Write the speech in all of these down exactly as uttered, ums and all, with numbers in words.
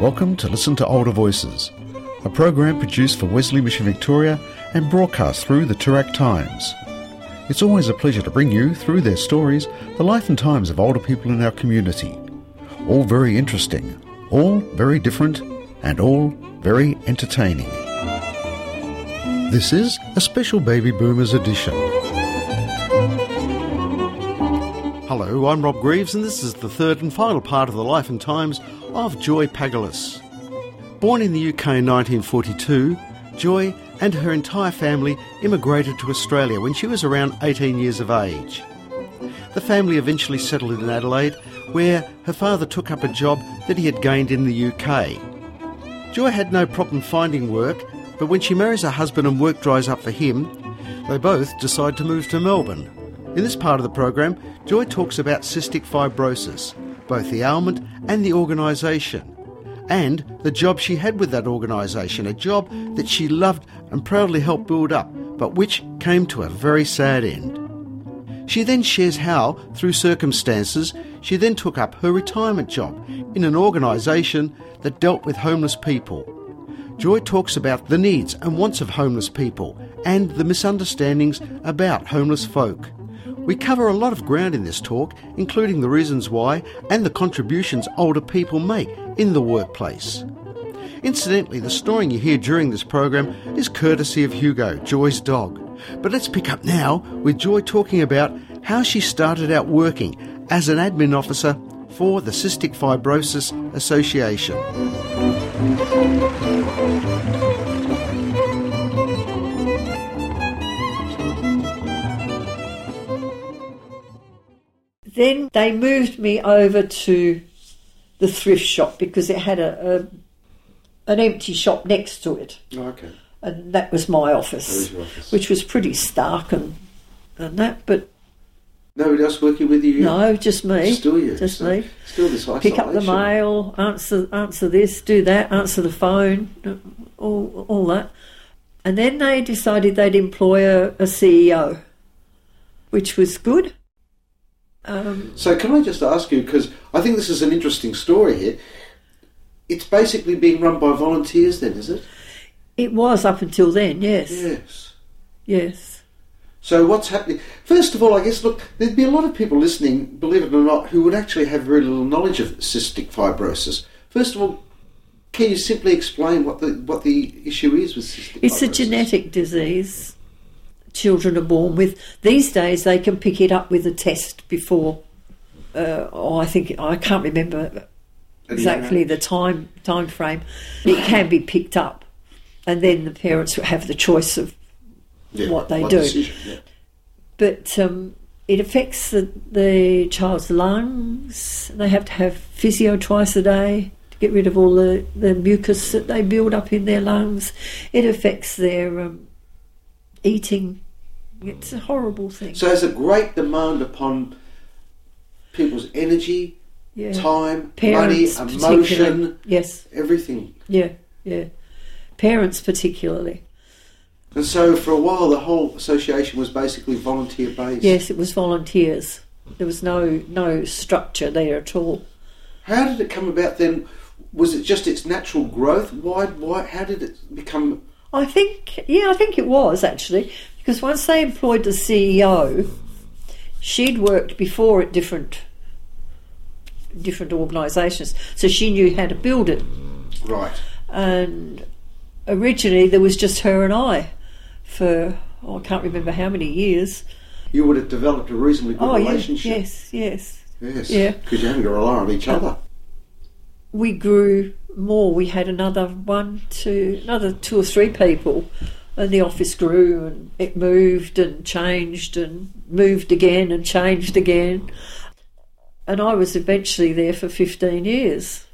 Welcome to Listen to Older Voices, a program produced for Wesley Mission Victoria and broadcast through the Toorak Times. It's always a pleasure to bring you, through their stories, the life and times of older people in our community. All very interesting, all very different, and all very entertaining. This is a special Baby Boomers edition. Hello, I'm Rob Greaves, and this is the third and final part of the life and times of Joy Pagalis. Born in the U K in nineteen forty-two, Joy and her entire family immigrated to Australia when she was around eighteen years of age. The family eventually settled in Adelaide, where her father took up a job that he had gained in the U K. Joy had no problem finding work, but when she marries her husband and work dries up for him, they both decide to move to Melbourne. In this part of the program, Joy talks about cystic fibrosis, both the ailment and the organisation, and the job she had with that organisation, a job that she loved and proudly helped build up, but which came to a very sad end. She then shares how, through circumstances, she then took up her retirement job in an organisation that dealt with homeless people. Joy talks about the needs and wants of homeless people and the misunderstandings about homeless folk. We cover a lot of ground in this talk, including the reasons why and the contributions older people make in the workplace. Incidentally, the snoring you hear during this program is courtesy of Hugo, Joy's dog. But let's pick up now with Joy talking about how she started out working as an admin officer for the Cystic Fibrosis Association. Then they moved me over to the thrift shop because it had a, a an empty shop next to it. Oh, okay. And that was my office, was your office, which was pretty stark and, and that, but... Nobody else working with you? No, just me. Still you? Just so me. Still this isolation. Pick up the mail, answer answer this, do that, answer the phone, all all that. And then they decided they'd employ a, a C E O, which was good. Um, so can I just ask you, because I think this is an interesting story here, it's basically being run by volunteers then, is it? It was up until then, yes. Yes. Yes. So what's happening? First of all, I guess, look, there'd be a lot of people listening, believe it or not, who would actually have very little knowledge of cystic fibrosis. First of all, can you simply explain what the what the issue is with cystic it's fibrosis? It's a genetic disease children are born with. These days they can pick it up with a test before, uh, oh, I think, I can't remember exactly the time time frame. It can be picked up and then the parents have the choice of yeah, what they what do. Decision, yeah. But um, it affects the, the child's lungs. They have to have physio twice a day to get rid of all the, the mucus that they build up in their lungs. It affects their um, eating. It's a horrible thing. So there's a great demand upon people's energy, yeah. time, Parents money, emotion, yes, everything. Yeah, yeah. Parents particularly. And so for a while the whole association was basically volunteer based. Yes, it was volunteers. There was no no structure there at all. How did it come about then? Was it just its natural growth? Why why how did it become? I think yeah, I think it was actually, because once they employed the C E O, she'd worked before at different different organisations, so she knew how to build it. Right. And originally there was just her and I for, oh, I can't remember how many years. You would have developed a reasonably good oh, relationship. Yeah, yes, yes. Yes, yeah. Because you having to rely on each other. We grew more. We had another one, two, another two or three people, and the office grew and it moved and changed and moved again and changed again. And I was eventually there for fifteen years.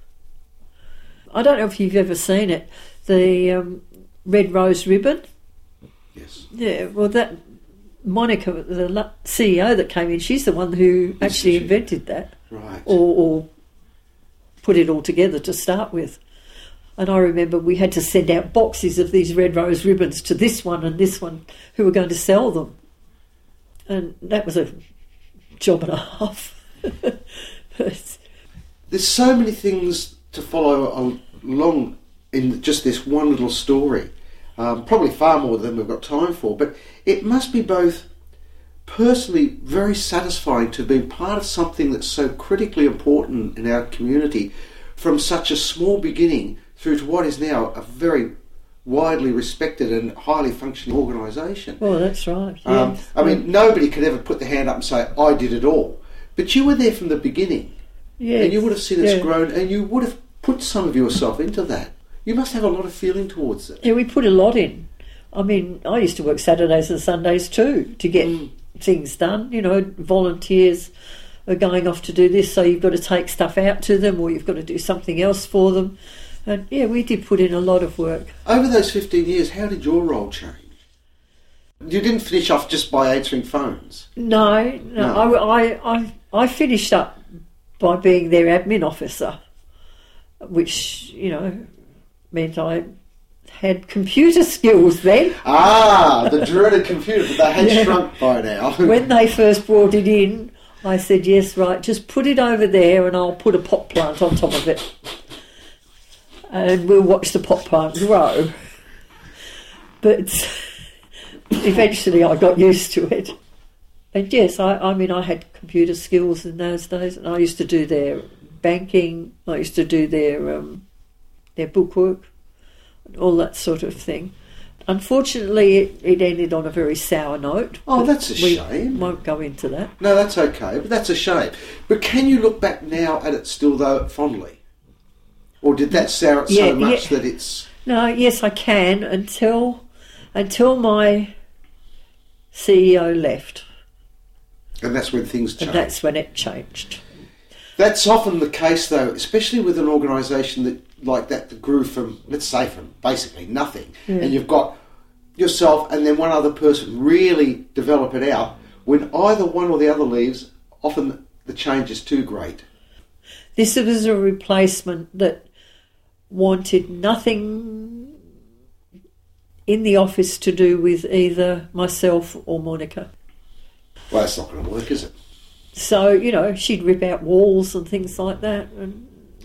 I don't know if you've ever seen it, the um, red rose ribbon. Yes. Yeah, well, that Monica, the C E O that came in, she's the one who actually invented that. Right. Or, or put it all together to start with. And I remember we had to send out boxes of these red rose ribbons to this one and this one who were going to sell them. And that was a job and a half. But there's so many things to follow on long in just this one little story, um, probably far more than we've got time for, but it must be both personally very satisfying to be part of something that's so critically important in our community from such a small beginning through to what is now a very widely respected and highly functioning organisation. Well, that's right. Um, Yes. I mean, nobody could ever put their hand up and say, I did it all. But you were there from the beginning. Yes. And you would have seen it's Yeah. grown, and you would have put some of yourself into that. You must have a lot of feeling towards it. Yeah, we put a lot in. I mean, I used to work Saturdays and Sundays too to get Mm. things done. You know, volunteers are going off to do this, so you've got to take stuff out to them, or you've got to do something else for them. And yeah, we did put in a lot of work. Over those fifteen years, how did your role change? You didn't finish off just by answering phones. No, no, No. I, I, I, I finished up by being their admin officer, which, you know, meant I had computer skills then. Ah, the dreaded computer, but they had Yeah. shrunk by now. When they first brought it in, I said, yes, right, just put it over there and I'll put a pot plant on top of it. And we'll watch the pot plant grow. But eventually I got used to it. And yes, I, I mean, I had computer skills in those days, and I used to do their banking, I used to do their um, their bookwork, and all that sort of thing. Unfortunately, it, it ended on a very sour note. Oh, but that's a we shame. won't go into that. No, that's okay, but that's a shame. But can you look back now at it still, though, fondly? Or did that sour it Yeah, so much yeah. that it's... No, yes, I can until until my C E O left, And that's when things change. and that's when it changed. That's often the case, though, especially with an organisation that like that that grew from, let's say, from basically nothing, Yeah. and you've got yourself and then one other person really develop it out. When either one or the other leaves, often the change is too great. This was a replacement that wanted nothing in the office to do with either myself or Monica. Well, that's not going to work, is it? So, you know, she'd rip out walls and things like that. And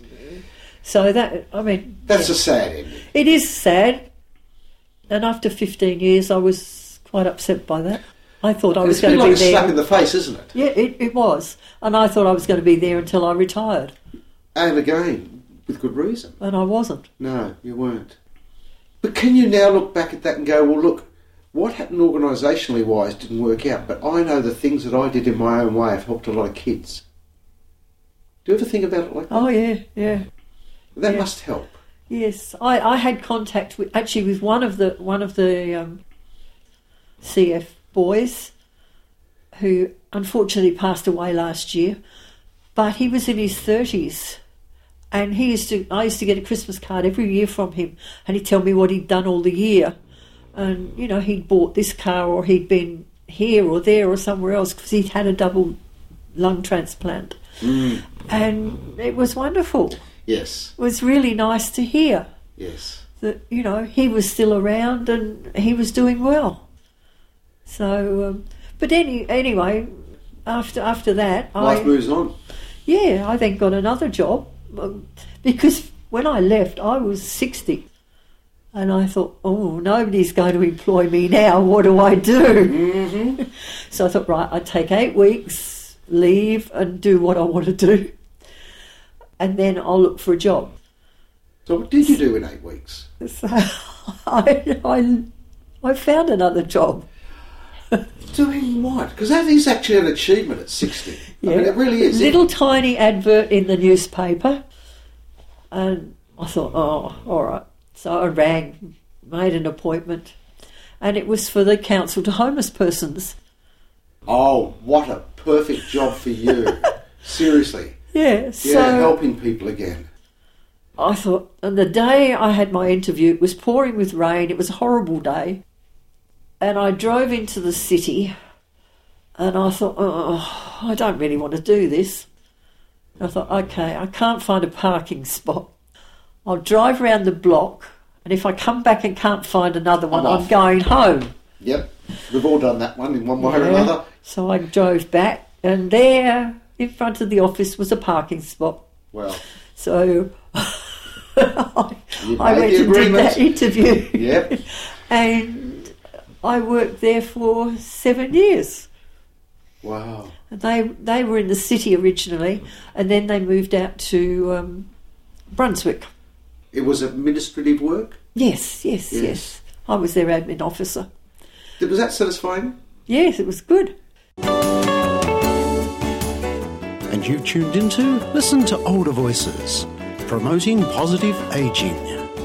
so that, I mean... That's yeah. a sad ending. It is sad. And after fifteen years, I was quite upset by that. I thought I was It's a going bit to like be a slap there. in the face, isn't it? Yeah, it, it was. And I thought I was going to be there until I retired. And again, with good reason. And I wasn't. No, you weren't. But can you now look back at that and go, well, look, what happened organisationally wise didn't work out, but I know the things that I did in my own way have helped a lot of kids. Do you ever think about it like that? Oh, yeah, yeah. That yeah. must help. Yes, I, I had contact with actually with one of the one of the um, C F boys, who unfortunately passed away last year, but he was in his thirties, and he used to. I used to get a Christmas card every year from him, and he'd tell me what he'd done all the year, and you know he'd bought this car or he'd been here or there or somewhere else because he'd had a double lung transplant, Mm. and it was wonderful. Yes, It was really nice to hear yes. that, you know, he was still around and he was doing well. So, um, but any anyway, after after that, Life I moves on. yeah, I then got another job um, because when I left, I was sixty, and I thought, oh, nobody's going to employ me now. What do I do? Mm-hmm. So I thought, right, I'd take eight weeks leave and do what I want to do, and then I'll look for a job. So what did you do in eight weeks? So I, I, I found another job. Doing what? Because that is actually an achievement at sixty. I mean, it really is. Little tiny advert in the newspaper. And I thought, oh, all right. So I rang, made an appointment. And it was for the Council to Homeless Persons. Oh, what a perfect job for you. Seriously. Yeah, so Yeah, helping people again. I thought, and the day I had my interview, it was pouring with rain. It was a horrible day. And I drove into the city and I thought, oh, I don't really want to do this. I thought, okay, I can't find a parking spot. I'll drive around the block, and if I come back and can't find another one, I'm I'm off. going home. Yep, we've all done that one in one way or Yeah. another. So I drove back, and there in front of the office was a parking spot. Well, So I, You I made went the and did agreement. that interview. Yep. And I worked there for seven years. Wow. And they they were in the city originally, and then they moved out to um, Brunswick. It was administrative work? Yes, yes, yes, Yes. I was their admin officer. Was that satisfying? Yes, it was good. And you've tuned into Listen to Older Voices, promoting positive ageing.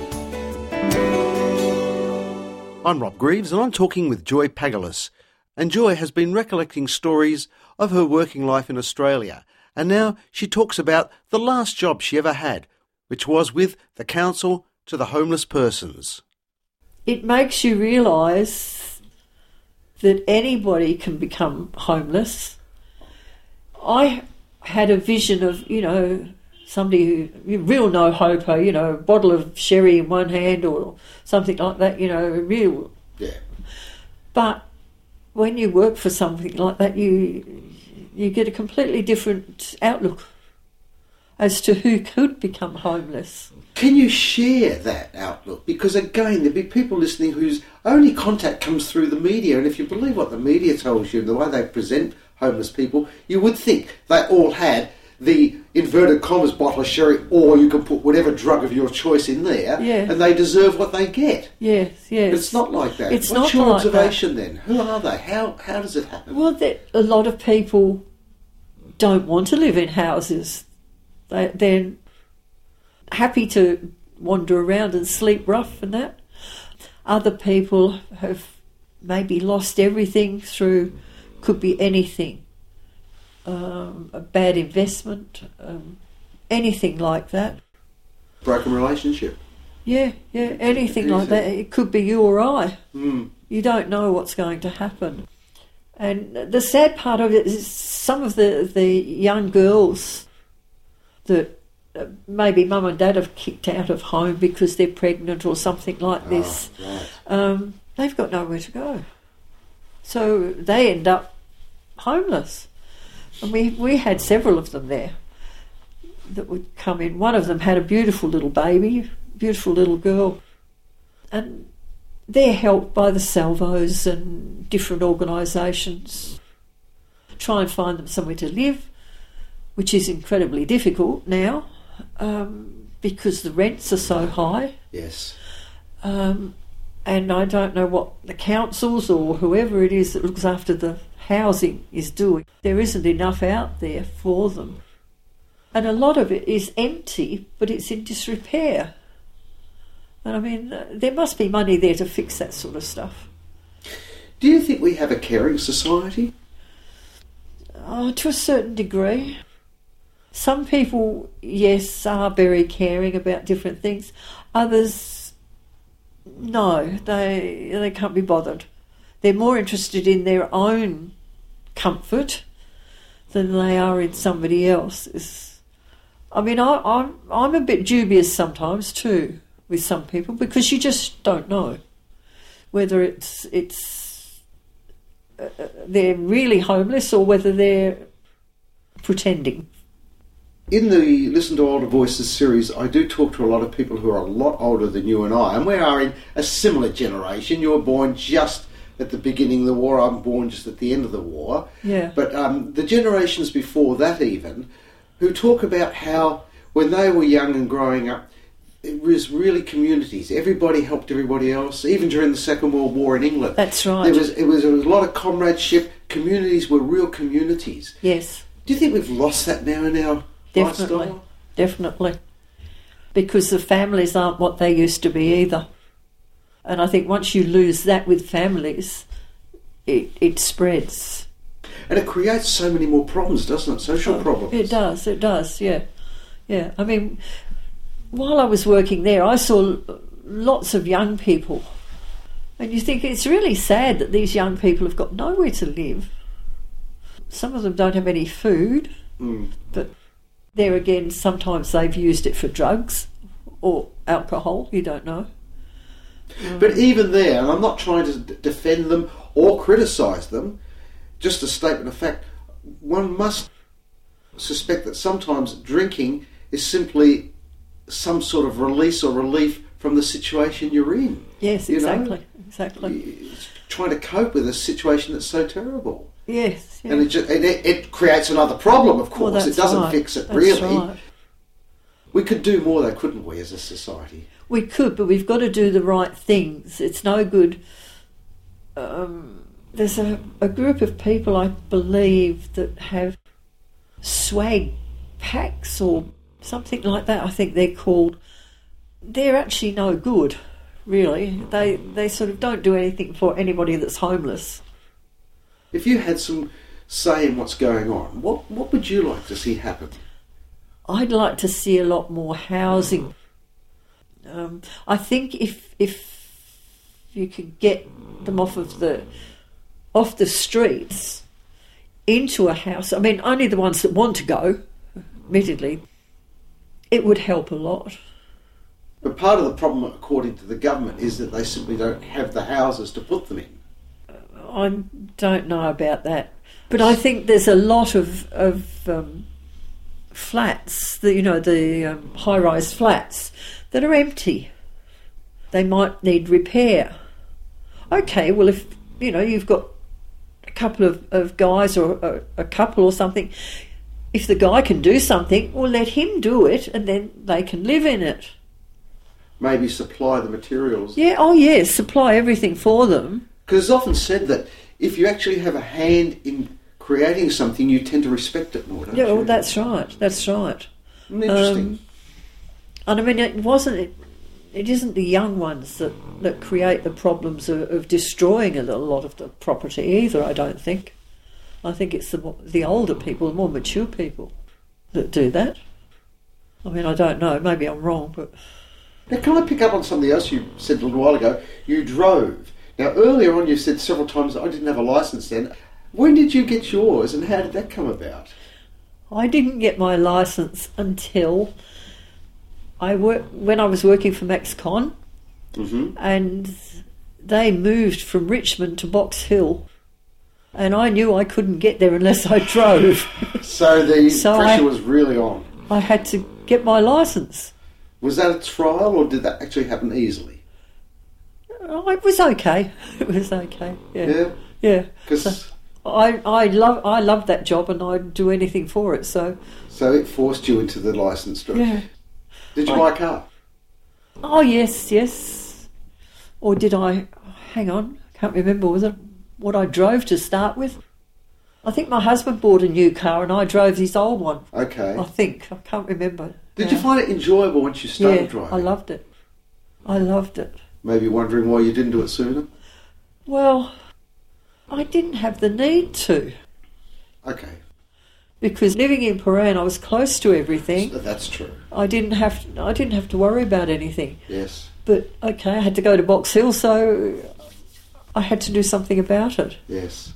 I'm Rob Greaves and I'm talking with Joy Pagalis. And Joy has been recollecting stories of her working life in Australia. And now she talks about the last job she ever had, which was with the Council to the Homeless Persons. It makes you realise that anybody can become homeless. I had a vision of, you know, somebody who, real no-hoper, you know, a bottle of sherry in one hand or something like that, you know, real. Yeah. But when you work for something like that, you you get a completely different outlook as to who could become homeless. Can you share that outlook? Because again, there'll be people listening whose only contact comes through the media, and if you believe what the media tells you, the way they present homeless people, you would think they all had the inverted commas bottle of sherry, or you can put whatever drug of your choice in there, Yeah. and they deserve what they get. Yes, yes. But it's not like that. It's What's not your like observation then? Who are they? How how does it happen? Well, that a lot of people don't want to live in houses. They, they're happy to wander around and sleep rough and that. Other people have maybe lost everything through, could be anything, um, a bad investment, um, anything like that. Broken relationship. Yeah, yeah, anything like that. It could be you or I. Mm. You don't know what's going to happen. And the sad part of it is some of the, the young girls that uh, maybe mum and dad have kicked out of home because they're pregnant or something like this, Oh, right. um, they've got nowhere to go. So they end up homeless. And we, we had several of them there that would come in. One of them had a beautiful little baby, beautiful little girl. And they're helped by the Salvos and different organisations. Try and find them somewhere to live, which is incredibly difficult now um, because the rents are so high. Yes. Um, and I don't know what the councils or whoever it is that looks after the housing is doing. There isn't enough out there for them. And a lot of it is empty, but it's in disrepair. And I mean, there must be money there to fix that sort of stuff. Do you think we have a caring society? Oh, to a certain degree. Some people, yes, are very caring about different things. Others, no, they they can't be bothered. They're more interested in their own comfort than they are in somebody else's. I mean, I, I'm I'm a bit dubious sometimes too with some people because you just don't know whether it's it's uh, they're really homeless or whether they're pretending. In the Listen to Older Voices series, I do talk to a lot of people who are a lot older than you and I, and we are in a similar generation. You were born just at the beginning of the war, I'm born just at the end of the war. Yeah. But um, the generations before that even, who talk about how when they were young and growing up, it was really communities. Everybody helped everybody else, even during the Second World War in England. That's right. There was, it was, there was a lot of comradeship. Communities were real communities. Yes. Do you think we've lost that now in our Definitely, lifestyle? definitely. Because the families aren't what they used to be either. And I think once you lose that with families, it, it spreads. And it creates so many more problems, doesn't it? Social Oh, problems. It does, it does, yeah. Yeah, I mean, while I was working there, I saw lots of young people. And you think it's really sad that these young people have got nowhere to live. Some of them don't have any food, Mm. but there again, sometimes they've used it for drugs or alcohol, you don't know. But even there, and I'm not trying to d- defend them or criticise them, just a statement of fact, one must suspect that sometimes drinking is simply some sort of release or relief from the situation you're in. Yes, you exactly, know? exactly. Trying to cope with a situation that's so terrible. Yes, yes. And it, just, it, it creates another problem, of course. Well, it doesn't right. fix it, that's really. Right. We could do more, though, couldn't we, as a society? We could, but we've got to do the right things. It's no good. Um, there's a, a group of people, I believe, that have swag packs or something like that, I think they're called. They're actually no good, really. They they sort of don't do anything for anybody that's homeless. If you had some say in what's going on, what, what would you like to see happen? I'd like to see a lot more housing. Um, I think if if you could get them off of the off the streets into a house, I mean, only the ones that want to go, admittedly, it would help a lot. But part of the problem, according to the government, is that they simply don't have the houses to put them in. I don't know about that, but I think there's a lot of of um, flats, the, you know, the um, high-rise flats that are empty. They might need repair. Okay, well, if you know you've got a couple of, of guys or a, a couple or something, if the guy can do something, well, let him do it, and then they can live in it. Maybe supply the materials. Yeah, oh yes, supply everything for them. Because it's often said that if you actually have a hand in creating something, you tend to respect it more, don't Yeah, you? well, that's right, that's right. Interesting. Um, and I mean, it wasn't, it, it isn't the young ones that, that create the problems of, of destroying a lot of the property either, I don't think. I think it's the, the older people, the more mature people that do that. I mean, I don't know, maybe I'm wrong, but... Now, can I pick up on something else you said a little while ago? You drove. Now, earlier on you said several times I didn't have a licence then. When did you get yours and how did that come about? I didn't get my licence until I work when I was working for MaxCon, Mm-hmm. and they moved from Richmond to Box Hill, and I knew I couldn't get there unless I drove. So the So pressure I- was really on. I had to get my licence. Was that a trial or did that actually happen easily? Oh, it was okay. It was okay. Yeah, Yeah? yeah. Because So I I love I loved that job, and I'd do anything for it. So so it forced you into the licence drive. yeah. Did you I- buy a car? Oh yes, yes. Or did I? Hang on, I can't remember. Was it what I drove to start with? I think my husband bought a new car, and I drove his old one. Okay. I think I can't remember. Did now. you find it enjoyable once you started Yeah, driving? I loved it. I loved it. Maybe wondering why you didn't do it sooner? Well, I didn't have the need to, Okay. because living in Paran, I was close to everything. So that's true. I didn't have I didn't have to worry about anything. Yes. But okay, I had to go to Box Hill, so I had to do something about it. Yes.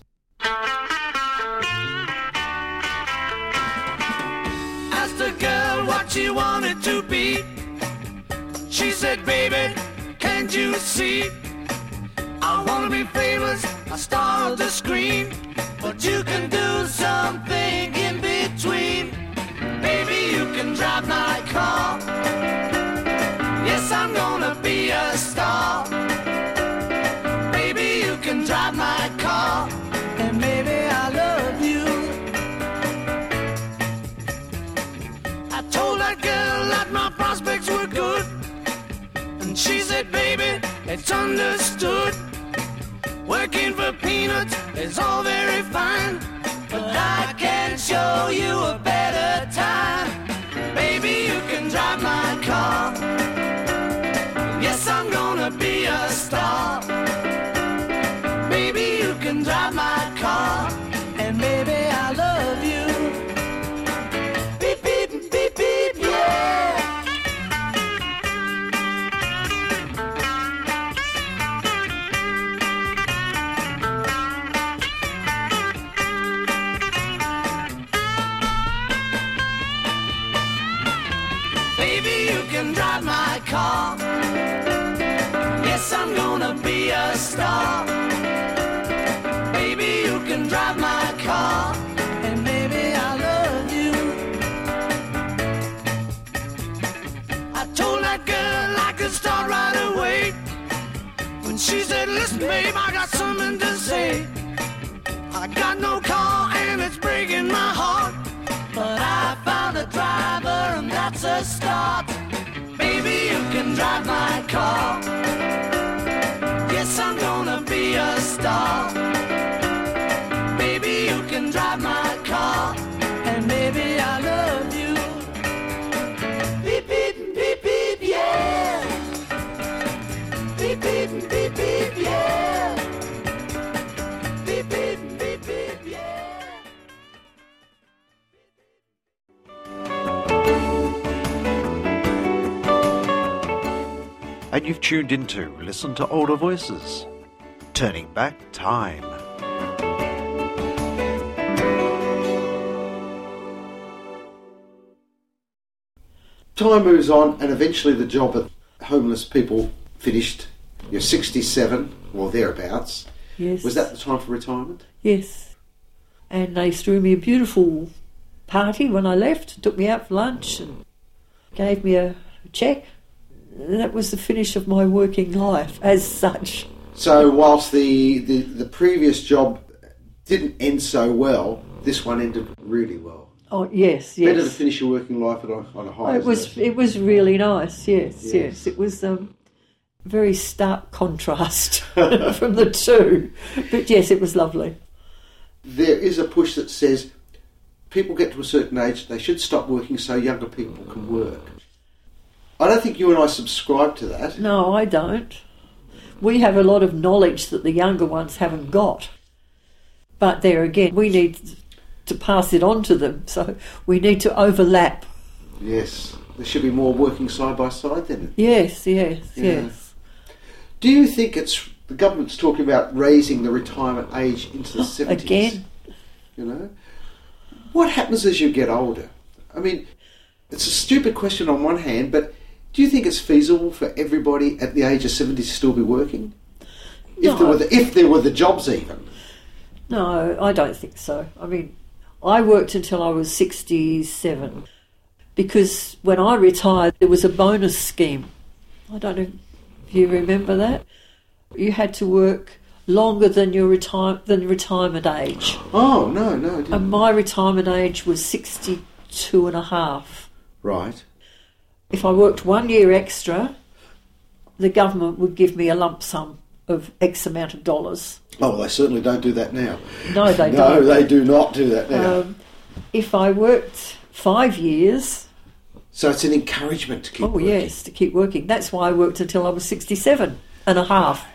Asked a girl what she wanted to be. She said, baby, can't you see? I wanna be famous, a star of the screen, but you can do something in between. Baby, you can drive my car. Yes, I'm gonna be a star. Baby, you can drive my car, and maybe I love you. I told that girl that my prospects were good, and she said, baby, it's understood. Working for peanuts is all very fine, but I can show you a better time. Baby, you can drive my car. Yes, I'm gonna be a star. Baby, you can drive my car, and maybe I love you. Beep, beep, beep, beep, yeah. Baby, you can drive my car. Yes, I'm gonna be a star. Baby, you can drive my car, and maybe I love you. I babe, I got something to say. I got no car and it's breaking my heart, but I found a driver and that's a start. Baby, you can drive my car. Yes, I'm gonna be a star. Baby, you can drive my car, and baby, I love you. Beep, beep, beep, beep, yeah. Beep, beep, beep, beep, yeah. Beep, beep, beep, beep, yeah. And you've tuned into Listen to Older Voices, Turning Back Time. Time moves on, and eventually the job at homeless people finished. You're sixty-seven, or thereabouts. Yes. Was that the time for retirement? Yes. And they threw me a beautiful party when I left, took me out for lunch and gave me a cheque. That was the finish of my working life as such. So whilst the, the, the previous job didn't end so well, this one ended really well. Oh, yes, yes. Better to finish your working life on a, on a high. Oh, it was it was really nice, yes, yes. Yes. It was um, very stark contrast from the two. But yes, it was lovely. There is a push that says people get to a certain age, they should stop working so younger people can work. I don't think you and I subscribe to that. No, I don't. We have a lot of knowledge that the younger ones haven't got. But there again, we need to pass it on to them, so we need to overlap. Yes, there should be more working side by side then. Yes, yes, Yeah. yes. Do you think it's the government's talking about raising the retirement age into the seventies? Again. You know? What happens as you get older? I mean, it's a stupid question on one hand, but do you think it's feasible for everybody at the age of seventy to still be working? If, No. there were the, if there were the jobs even. No, I don't think so. I mean, I worked until I was sixty-seven because when I retired there was a bonus scheme. I don't know if you remember that. You had to work longer than your retire than retirement age. Oh, no, no. I didn't. And my retirement age was sixty-two and a half. Right. If I worked one year extra, the government would give me a lump sum of X amount of dollars. Oh, well, they certainly don't do that now. No, they no, don't. they do not do that now. Um, if I worked five years, so it's an encouragement to keep oh working. yes, to keep working. That's why I worked until I was sixty-seven and a half.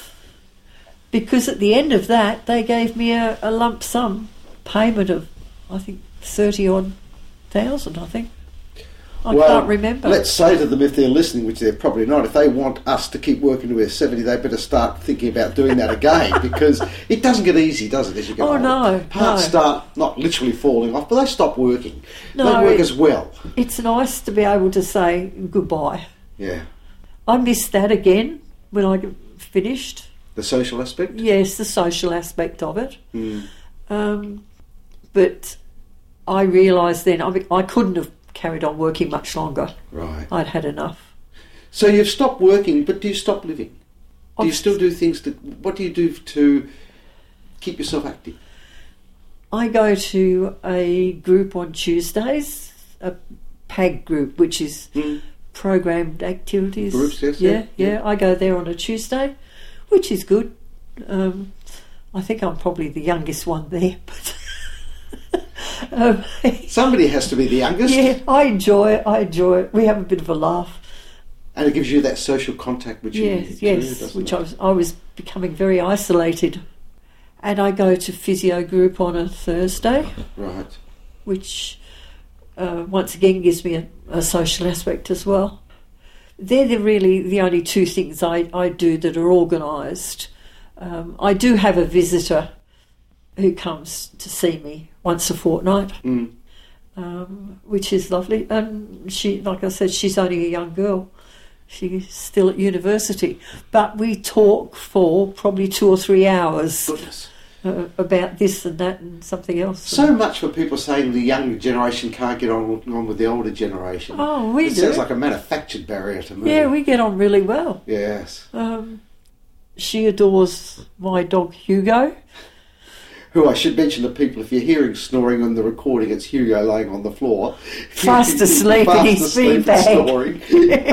Because at the end of that, they gave me a, a lump sum payment of, I think, thirty odd thousand. I think. I well, can't remember. Let's say to them, if they're listening, which they're probably not, if they want us to keep working to we're seventy, they better start thinking about doing that again, because it doesn't get easy, does it, as you get Oh, older? no, Parts no. start not literally falling off, but they stop working. No, they don't work it- as well. It's nice to be able to say goodbye. Yeah. I missed that again when I finished. The social aspect? Yes, the social aspect of it. Mm. Um, but I realised then I, mean, I couldn't have carried on working much longer. Right. I'd had enough. So you've stopped working, but do you stop living? Do you I've- still do things to... What do you do to keep yourself active? I go to a group on Tuesdays, a PAG group, which is Mm. Programmed Activities. Groups, yes, yeah, yeah, yeah, yeah. I go there on a Tuesday, which is good. Um, I think I'm probably the youngest one there, but... um, Somebody has to be the youngest. yeah, I enjoy it, I enjoy it. We have a bit of a laugh. And it gives you that social contact which you Yes, need too, yes, doesn't which it? I was, I was becoming very isolated. And I go to physio group on a Thursday, Right. which uh, once again gives me a, a social aspect as well. They're the really the only two things I, I do that are organised. Um, I do have a visitor who comes to see me once a fortnight, Mm. um, which is lovely. And she, like I said, she's only a young girl. She's still at university. But we talk for probably two or three hours Goodness. uh, about this and that and something else. So much for people saying the younger generation can't get on, on with the older generation. Oh, we it do. sounds like a manufactured barrier to me. Yeah, we get on really well. Yes. Um, she adores my dog Hugo. Who I should mention to people, if you're hearing snoring on the recording, it's Hugo laying on the floor. Fast asleep in his feed bag. Snoring.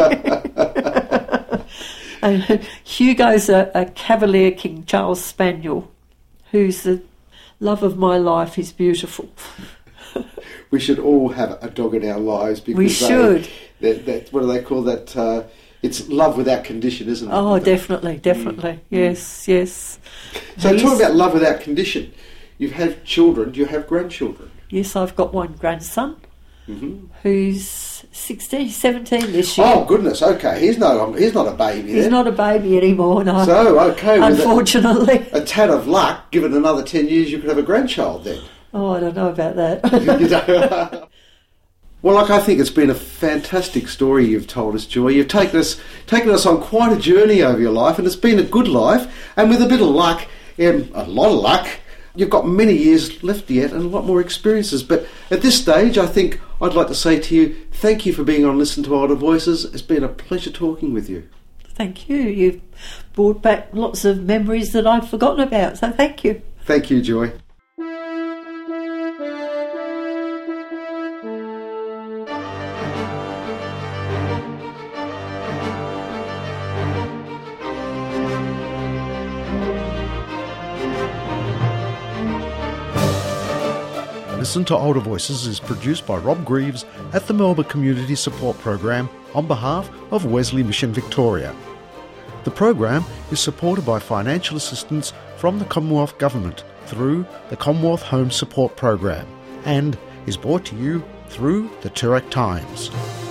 And Hugo's a, a Cavalier King Charles Spaniel, who's the love of my life. He's beautiful. We should all have a dog in our lives. Because we they, should. That, that, what do they call that? Uh, it's love without condition, isn't it? Oh, definitely, definitely. Mm. Yes, yes. So He's, talk about love without condition. You've had children. Do you have grandchildren? Yes, I've got one grandson mm-hmm. who's sixteen, seventeen this year. Oh, goodness, okay. He's, no, he's not a baby He's then. not a baby anymore, no. So, okay. Unfortunately. A, a tad of luck, given another ten years, you could have a grandchild then. Oh, I don't know about that. You know? Well, like, I think it's been a fantastic story you've told us, Joy. You've taken us taken us on quite a journey over your life, and it's been a good life. And with a bit of luck, and a lot of luck, you've got many years left yet and a lot more experiences. But at this stage, I think I'd like to say to you, thank you for being on Listen to Older Voices. It's been a pleasure talking with you. Thank you. You've brought back lots of memories that I'd forgotten about, so thank you. Thank you, Joy. Listen to Older Voices is produced by Rob Greaves at the Melbourne Community Support Program on behalf of Wesley Mission Victoria. The program is supported by financial assistance from the Commonwealth Government through the Commonwealth Home Support Program and is brought to you through the Toorak Times.